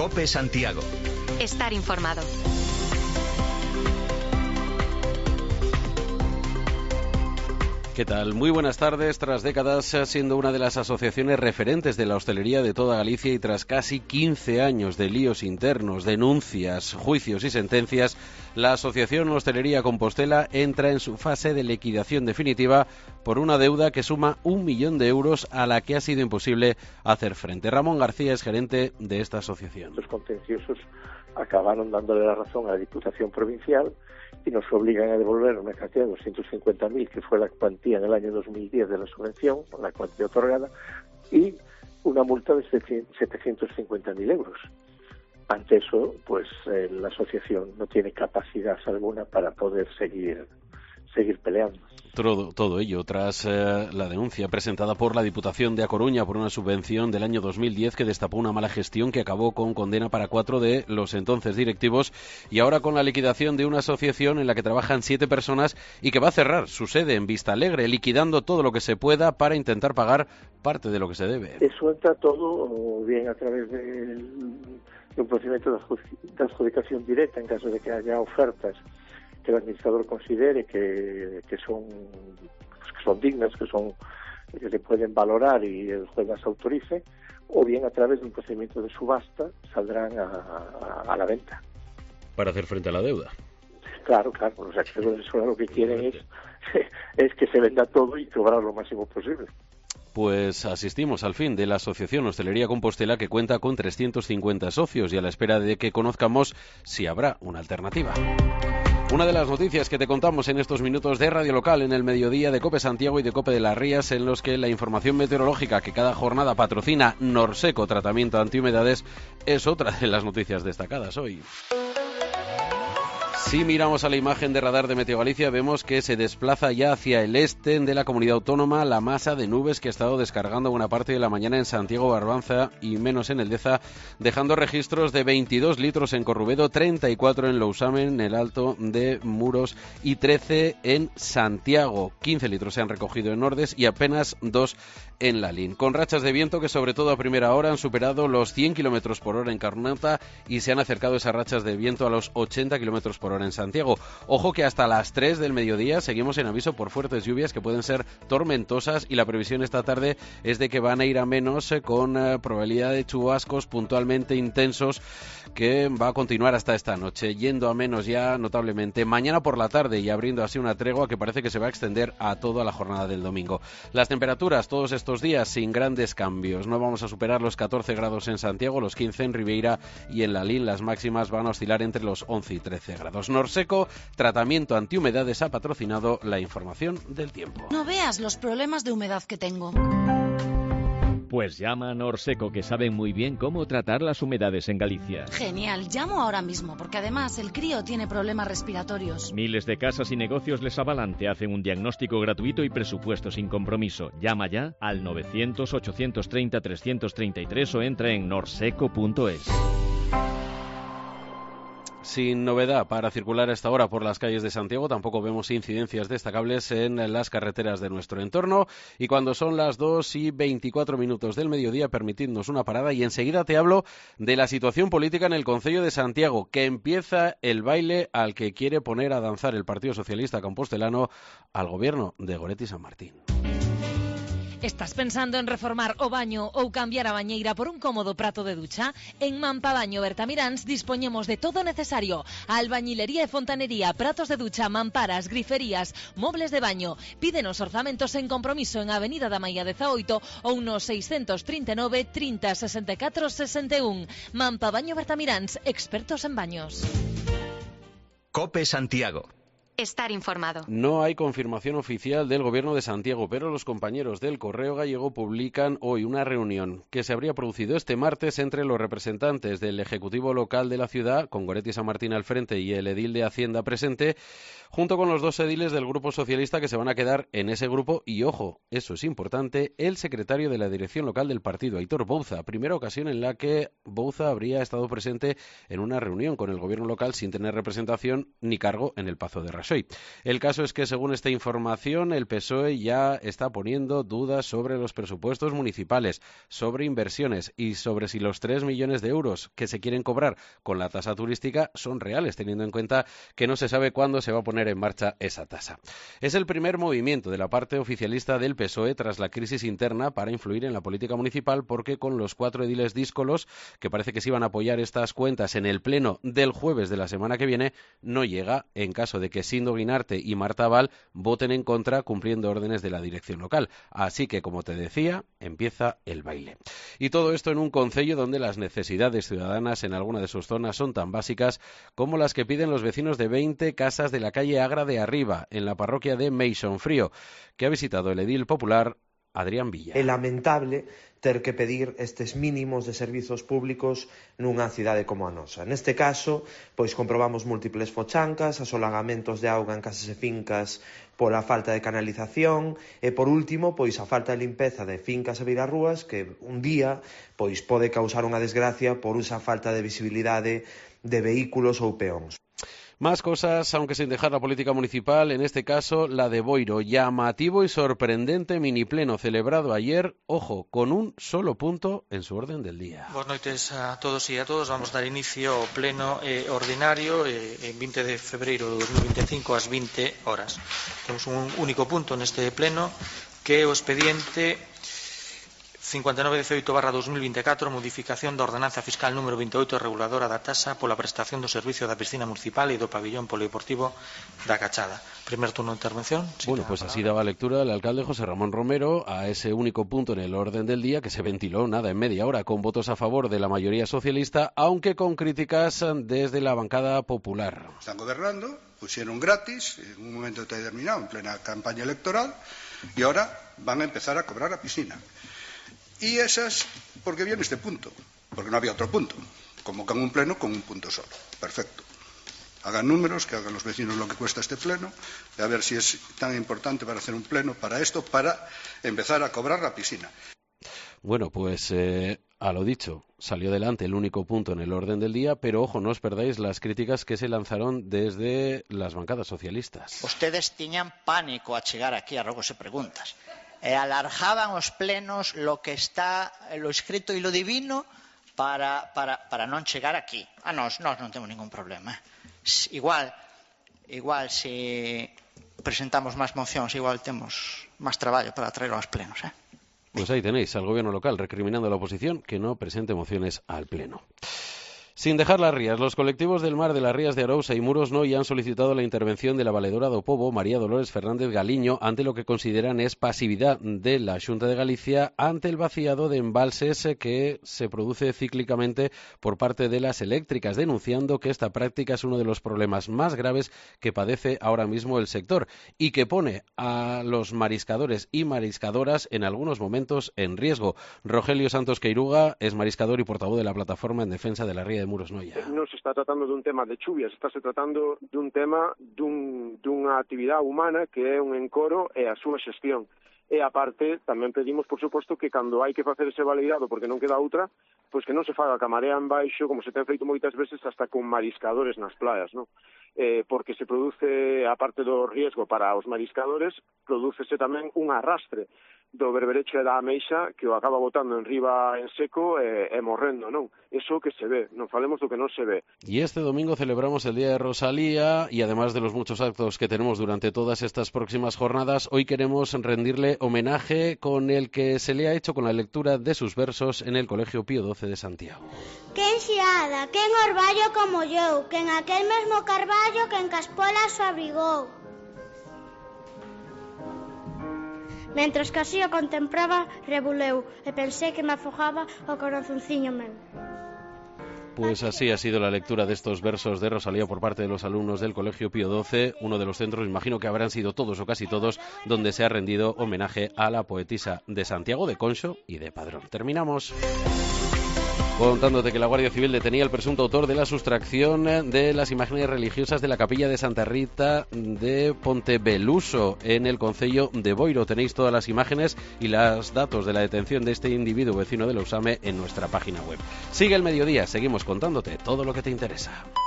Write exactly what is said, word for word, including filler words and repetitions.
COPE Santiago. Estar informado. ¿Qué tal? Muy buenas tardes. Tras décadas siendo una de las asociaciones referentes de la hostelería de toda Galicia y tras casi quince años de líos internos, denuncias, juicios y sentencias, la Asociación Hostelería Compostela entra en su fase de liquidación definitiva por una deuda que suma un millón de euros a la que ha sido imposible hacer frente. Ramón García es gerente de esta asociación. Los contenciosos acabaron dándole la razón a la Diputación Provincial y nos obligan a devolver una cantidad de doscientos cincuenta mil, que fue la cuantía en el año dos mil diez de la subvención, la cuantía otorgada, y una multa de setecientos cincuenta mil euros. Ante eso, pues eh, la asociación no tiene capacidad alguna para poder seguir seguir peleando. Todo, todo ello tras eh, la denuncia presentada por la Diputación de A Coruña por una subvención del año dos mil diez que destapó una mala gestión que acabó con condena para cuatro de los entonces directivos, y ahora con la liquidación de una asociación en la que trabajan siete personas y que va a cerrar su sede en Vistalegre, liquidando todo lo que se pueda para intentar pagar parte de lo que se debe. Eso entra todo bien a través de, de un procedimiento de adjudicación directa en caso de que haya ofertas que el administrador considere que, que son pues, que son dignas, que son que se pueden valorar y el juez las autorice, o bien a través de un procedimiento de subasta saldrán a, a, a la venta. Para hacer frente a la deuda. Claro, claro, los acreedores solo lo que quieren es, es que se venda todo y cobrar lo máximo posible. Pues asistimos al fin de la Asociación Hostelería Compostela, que cuenta con trescientos cincuenta socios y a la espera de que conozcamos si habrá una alternativa. Una de las noticias que te contamos en estos minutos de Radio Local en el mediodía de COPE Santiago y de COPE de las Rías, en los que la información meteorológica que cada jornada patrocina Norseco Tratamiento Antihumedades es otra de las noticias destacadas hoy. Si miramos a la imagen de radar de Meteo Galicia, vemos que se desplaza ya hacia el este de la comunidad autónoma la masa de nubes que ha estado descargando buena parte de la mañana en Santiago Barbanza y menos en el Deza, dejando registros de veintidós litros en Corrubedo, treinta y cuatro en Lousamen, en el Alto de Muros, y trece en Santiago. quince litros se han recogido en Ordes y apenas dos en Lalín, con rachas de viento que sobre todo a primera hora han superado los cien kilómetros por hora en Carnota y se han acercado esas rachas de viento a los ochenta kilómetros por hora en Santiago. Ojo que hasta las tres del mediodía seguimos en aviso por fuertes lluvias que pueden ser tormentosas, y la previsión esta tarde es de que van a ir a menos, eh, con eh, probabilidad de chubascos puntualmente intensos, que va a continuar hasta esta noche, yendo a menos ya notablemente mañana por la tarde y abriendo así una tregua que parece que se va a extender a toda la jornada del domingo. Las temperaturas todos estos días sin grandes cambios. No vamos a superar los catorce grados en Santiago, los quince en Ribeira y en Lalín las máximas van a oscilar entre los once y trece grados. Norseco Tratamiento Antihumedades ha patrocinado la información del tiempo. No veas los problemas de humedad que tengo. Pues llama a Norseco, que saben muy bien cómo tratar las humedades en Galicia. Genial, llamo ahora mismo, porque además el crío tiene problemas respiratorios. Miles de casas y negocios les avalan, te hacen un diagnóstico gratuito y presupuesto sin compromiso. Llama ya al novecientos, ochocientos treinta, trescientos treinta y tres o entra en norseco punto es. Sin novedad para circular a esta hora por las calles de Santiago, tampoco vemos incidencias destacables en las carreteras de nuestro entorno, y cuando son las dos y veinticuatro minutos del mediodía, permitidnos una parada y enseguida te hablo de la situación política en el Concello de Santiago, que empieza el baile al que quiere poner a danzar el Partido Socialista Compostelano al gobierno de Goretti San Martín. Estás pensando en reformar o baño ou cambiar a bañeira por un cómodo prato de ducha? En Mampabaño Bertamiráns dispoñemos de todo necesario: albañilería e fontanería, pratos de ducha, mamparas, griferías, mobles de baño. Pídenos orzamentos en compromiso en Avenida da Maia dezaoito ou no seiscentos trinta e nove, trinta, sesenta e catro, sesenta e un. Mampabaño Bertamiráns, expertos en baños. COPE Santiago. Estar informado. No hay confirmación oficial del Gobierno de Santiago, pero los compañeros del Correo Gallego publican hoy una reunión que se habría producido este martes entre los representantes del Ejecutivo local de la ciudad, con Goretti San Martín al frente y el edil de Hacienda presente, junto con los dos ediles del Grupo Socialista que se van a quedar en ese grupo, y ojo, eso es importante, el secretario de la dirección local del partido, Aitor Bouza, primera ocasión en la que Bouza habría estado presente en una reunión con el Gobierno local sin tener representación ni cargo en el Pazo de Rastreo. Rajoy. El caso es que, según esta información, el P S O E ya está poniendo dudas sobre los presupuestos municipales, sobre inversiones y sobre si los tres millones de euros que se quieren cobrar con la tasa turística son reales, teniendo en cuenta que no se sabe cuándo se va a poner en marcha esa tasa. Es el primer movimiento de la parte oficialista del P S O E tras la crisis interna para influir en la política municipal, porque con los cuatro ediles díscolos que parece que se iban a apoyar estas cuentas en el pleno del jueves de la semana que viene, no llega en caso de que Sindo Guinarte y Marta Val voten en contra cumpliendo órdenes de la dirección local. Así que, como te decía, empieza el baile. Y todo esto en un concello donde las necesidades ciudadanas en alguna de sus zonas son tan básicas como las que piden los vecinos de veinte casas de la calle Agra de Arriba, en la parroquia de Meixonfrío, que ha visitado el edil popular Adrián Villa. É lamentable ter que pedir estes mínimos de servizos públicos nunha cidade como a nosa. Neste caso, pois comprobamos múltiples fochancas, asolagamentos de auga en casas e fincas pola falta de canalización e, por último, pois a falta de limpeza de fincas e beirarrúas que un día pois pode causar unha desgracia por esa falta de visibilidade de vehículos ou peóns. Más cosas, aunque sin dejar la política municipal, en este caso la de Boiro. Llamativo y sorprendente minipleno celebrado ayer, ojo, con un solo punto en su orden del día. Buenas noches a todos y a todos. Vamos a dar inicio ao pleno eh, ordinario eh, en veinte de febreiro de dos mil veinticinco ás vinte horas. Temos un único punto neste pleno, que é o expediente cincuenta y nueve dieciocho barra dos mil veinticuatro, modificación da ordenanza fiscal número veintiocho reguladora da tasa pola prestación do servicio da piscina municipal e do pabellón polideportivo da Cachada. Primer turno de intervención. Sí, bueno, pues así daba lectura el alcalde José Ramón Romero a ese único punto en el orden del día que se ventiló nada en media hora con votos a favor de la mayoría socialista, aunque con críticas desde la bancada popular. Están gobernando, pusieron gratis en un momento determinado en plena campaña electoral y ahora van a empezar a cobrar a piscina. Y esas, porque viene este punto, porque no había otro punto. Convocan un pleno con un punto solo. Perfecto. Hagan números, que hagan los vecinos lo que cuesta este pleno, y a ver si es tan importante para hacer un pleno para esto, para empezar a cobrar la piscina. Bueno, pues eh, a lo dicho, salió adelante el único punto en el orden del día, pero ojo, no os perdáis las críticas que se lanzaron desde las bancadas socialistas. Ustedes tiñan pánico a chegar aquí a rogos e preguntas. E alargaban os plenos lo que está, lo escrito e lo divino para, para, para non chegar aquí. A nós, nós non temos ningún problema. Igual, igual se presentamos máis mocións, igual temos máis traballo para traer aos plenos. Eh? Pues ahí tenéis al gobierno local recriminando a la oposición que no presente mociones al pleno. Sin dejar las rías, los colectivos del mar de las Rías de Arousa y Muros Noi han solicitado la intervención de la valedora do Pobo, María Dolores Fernández Galiño, ante lo que consideran es pasividad de la Xunta de Galicia ante el vaciado de embalses que se produce cíclicamente por parte de las eléctricas, denunciando que esta práctica es uno de los problemas más graves que padece ahora mismo el sector y que pone a los mariscadores y mariscadoras en algunos momentos en riesgo. Rogelio Santos Queiruga es mariscador y portavoz de la plataforma en defensa de la ría de Muros Noia. Non se está tratando dun tema de chuvias, está se tratando dun tema dun, dunha actividade humana que é un encoro e a súa xestión. E aparte, tamén pedimos, por suposto, que cando hai que facer ese baleirado porque non queda outra, pois que non se faga camarea en baixo, como se ten feito moitas veces, hasta con mariscadores nas playas, non? Eh, porque se produce, aparte do riesgo para os mariscadores, prodúcese tamén un arrastre do berberecho e da ameixa que o acaba botando en riba en seco e, e morrendo, non? Eso que se ve, non falemos do que non se ve. Y este domingo celebramos el Día de Rosalía y además de los muchos actos que tenemos durante todas estas próximas jornadas, hoy queremos rendirle homenaje con el que se le ha hecho con la lectura de sus versos en el Colegio Pío doce de Santiago. Quen xiada, quen orballo como eu, quen aquel mesmo carballo que en Caspolas o abrigou. Mentras que así o contemplaba, rebuleu, e pensei que me afogaba o corazonciño meu. Pues así ha sido la lectura de estos versos de Rosalía por parte de los alumnos del Colegio Pío doce, uno de los centros, imagino que habrán sido todos o casi todos, donde se ha rendido homenaje a la poetisa de Santiago, de Conxo y de Padrón. Terminamos contándote que la Guardia Civil detenía al presunto autor de la sustracción de las imágenes religiosas de la capilla de Santa Rita de Ponteveluso en el concello de Boiro. Tenéis todas las imágenes y los datos de la detención de este individuo vecino de Lousame en nuestra página web. Sigue el mediodía, seguimos contándote todo lo que te interesa.